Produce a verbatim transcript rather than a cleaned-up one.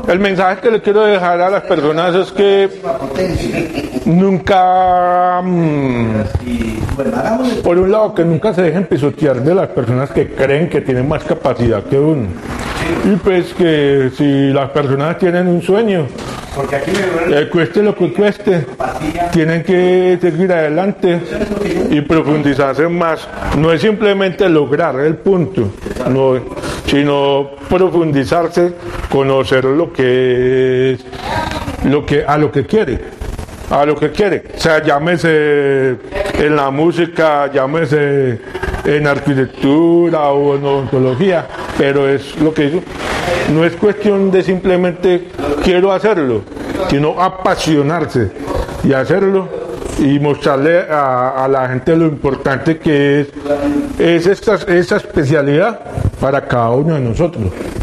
El mensaje que le quiero dejar a las personas es que nunca, mmm, por un lado, que nunca se dejen pisotear de las personas que creen que tienen más capacidad que uno. Y pues que si las personas tienen un sueño, eh, cueste lo que cueste, tienen que seguir adelante y profundizarse más. No es simplemente lograr el punto, no, sino profundizarse, conocer lo que es, lo que, a lo que quiere, a lo que quiere. O sea, llámese en la música, llámese en arquitectura o en odontología, pero es lo que digo, no es cuestión de simplemente quiero hacerlo, sino apasionarse y hacerlo y mostrarle a, a la gente lo importante que es, es esta, esta especialidad para cada uno de nosotros.